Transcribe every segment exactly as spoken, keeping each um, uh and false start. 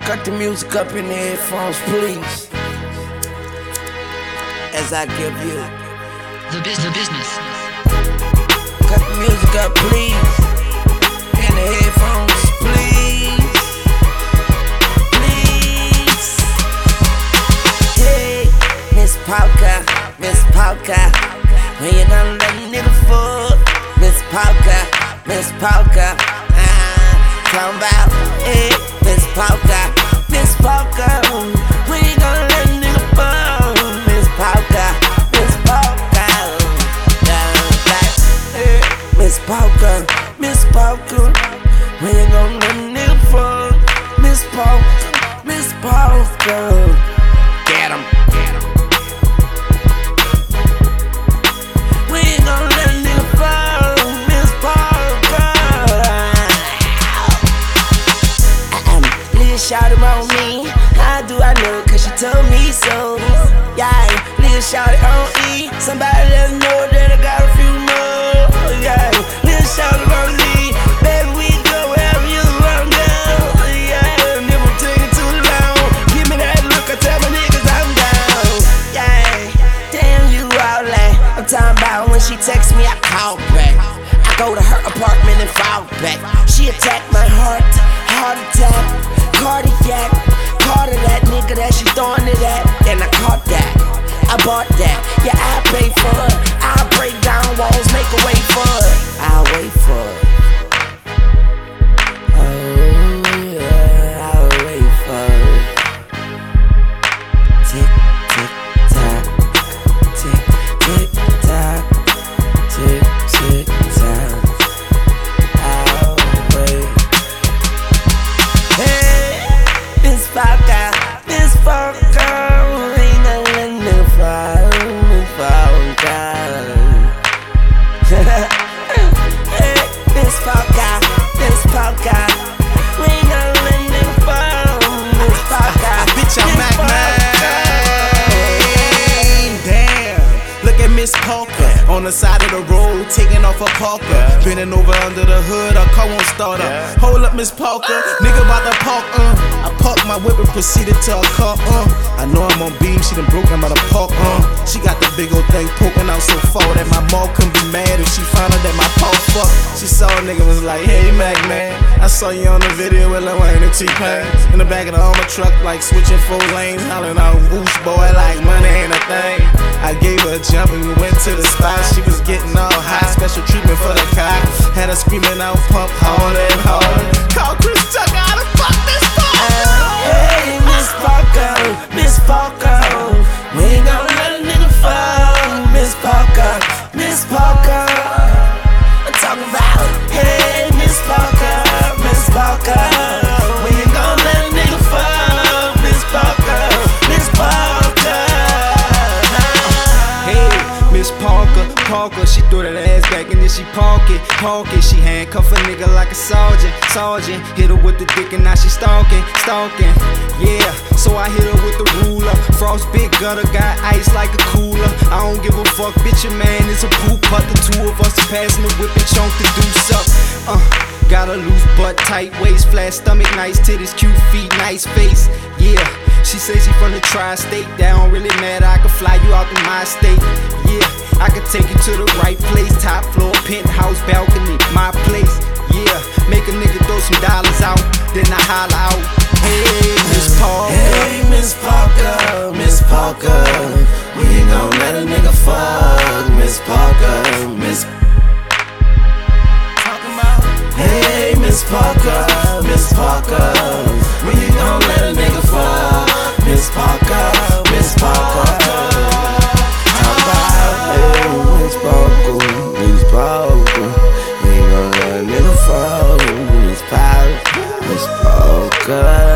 Cut the music up in the headphones, please. As I give you the, biz the business. Cut the music up, please. In the headphones, please. Please. Hey, Miss Polka, Miss Polka. When you gonna let a nigga fuck? Miss Polka, Miss Polka. Ah, talking about, hey, Miss Polka, Miss Polka. When you gonna let a nigga fuck? Miss Polka, Miss Polka. Down back, hey, Miss Polka, Miss Polka. When you gonna let a nigga fuck? Miss Polka, Miss Polka. Get 'em. Shout him on me, how do I know? Cause she told me so. Yeah, little shout it on E. Somebody let her know that I got a few more. Yeah, little shout it on me. Baby, we go wherever you wanna go. Yeah, never taking too long. Give me that look, I tell my niggas I'm down. Yeah, damn you all that. I'm talking about when she texts me, I call back. I go to her apartment and fall back. She attacked my heart, heart attack. Cardiac, caught of that nigga that she throwing it at. And I caught that, I bought that. Yeah, I pay for it. I break down walls, make a way for it. I'll wait for it. Oh yeah, I'll wait for it. Tick, tick, tock. Tick, tick, tock. Tick, tick, tock. I'll wait. Hey, Miss Polka, Miss Polka, we ain't gonna let me fall, Miss Polka. Hey, Miss Polka, Miss Polka, we ain't gonna let me fall, Miss Polka. Bitch, I'm Mac Man. Damn, look at Miss Polka on the side of the road, taking off her Polka. Bending over under the hood, her car won't start up. Hold up, Miss Polka, nigga about to park, uh. I parked my whip and proceeded to her car, uh. I know I'm on beam, she done broke, I'm about to park, uh. She got the big old thing poking out so far that my mom couldn't be mad if she found out that my paw fucked. She saw a nigga was like, hey Mac Man, I saw you on the video with Lil Wayne and T-Pain. In the back of the Hummer truck, like switching four lanes, hollering out whoosh boy like money ain't a thing. I gave her a jump and we went to the spot. She was getting all high, special treatment for the cock. Had her screaming out, pump harder and harder. Call Chris Tucker, how the fuck Miss Polka? Hey, Miss Polka, Miss Polka, we ain't gonna let a nigga fall. Miss Polka, Miss Polka, I'm talking about. Hey, Miss Polka, Miss Polka, we ain't gonna let a nigga fall. Miss Polka, Miss Polka. Hey, Miss Polka, Polka, she threw that ass back and then she punk it, punk it. She handcuff a nigga like a sergeant, sergeant. Hit her with the dick and now she stalking, stalking. Yeah, so I hit her with the ruler. Frost big gutter, got ice like a cooler. I don't give a fuck, bitch, your man is a poop. But the two of us are passing the whip and chunk the deuce up. Uh, got a loose butt, tight waist, flat stomach, nice titties, cute feet, nice face. Yeah, she say she from the tri-state. That don't really matter, I can fly you out to my state. Yeah, I can take you to the right place. Top floor, penthouse, balcony, my place. Yeah, make a nigga throw some dollars out, then I holler out. Hey, Miss Polka. Hey, Miss Polka, Miss Polka, we ain't gon' let a nigga fuck. Miss Polka, Miss. Hey, Miss Polka, Miss Polka, we ain't gon' let a nigga fuck. Miss Polka, Miss Polka. Talk about, hey, Miss Polka, Miss Polka, we ain't gon' let a nigga fuck. Miss Polka, Miss Polka.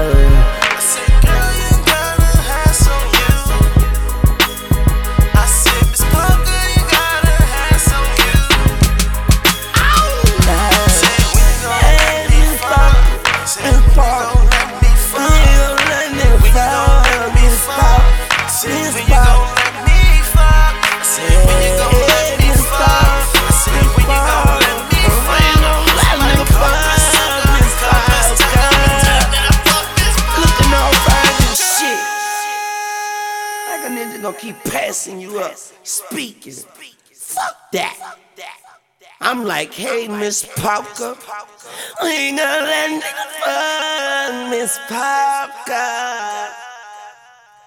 nigga gonna keep passing you up, speaking. Fuck that. I'm like, hey, Miss Parker, we ain't gonna let nigga fuck Miss Parker.